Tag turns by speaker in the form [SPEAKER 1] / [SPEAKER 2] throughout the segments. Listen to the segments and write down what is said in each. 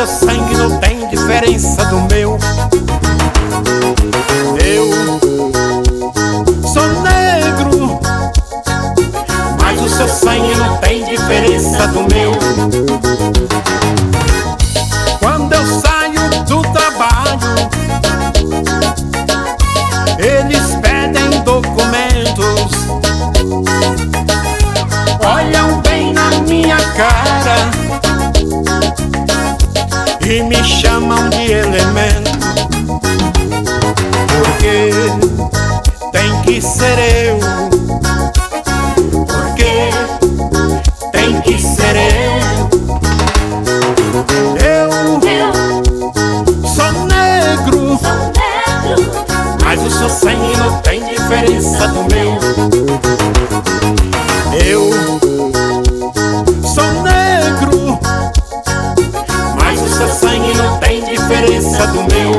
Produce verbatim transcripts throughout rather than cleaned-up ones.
[SPEAKER 1] seu sangue não tem diferença do meu. Eu sou negro, mas o seu sangue não tem diferença do meu. Quando eu saio do trabalho, eles pedem documentos, olham bem na minha cara e me chamam de elemento. Porque tem que ser eu, porque tem que ser eu. Eu sou negro, mas o seu sangue não tem diferença do meu. Eu sou negro, mas o seu sangue não tem diferença do meu.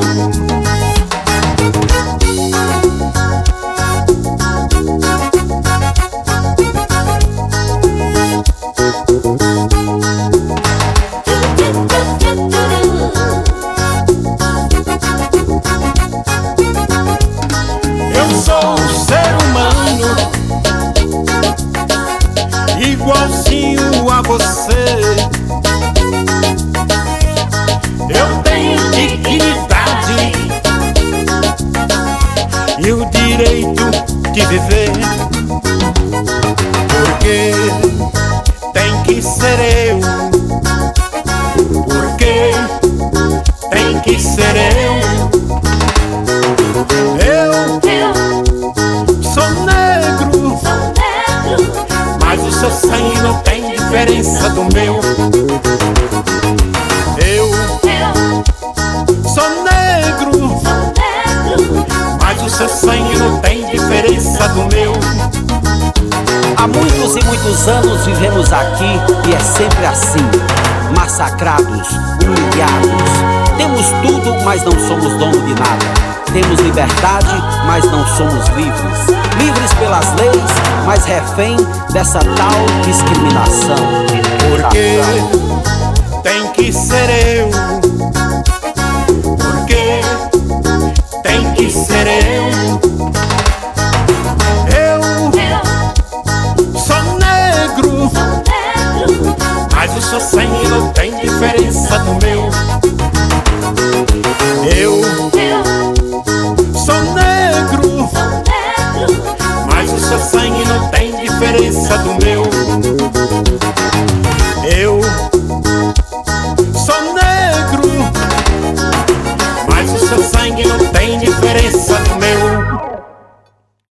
[SPEAKER 1] Sou um ser humano igualzinho a você. Eu tenho dignidade e o direito de viver. Porque tem que ser eu, porque tem que ser eu. Eu sou negro, mas o seu sangue não tem diferença do meu. Eu sou negro, mas o seu sangue não tem diferença do meu.
[SPEAKER 2] Há muitos e muitos anos vivemos aqui e é sempre assim, massacrados, humilhados. Temos tudo, mas não somos dono de nada. Temos liberdade, mas não somos livres. Livres pelas leis, mas refém dessa tal discriminação.
[SPEAKER 1] Porque tem que ser eu, porque tem que ser eu.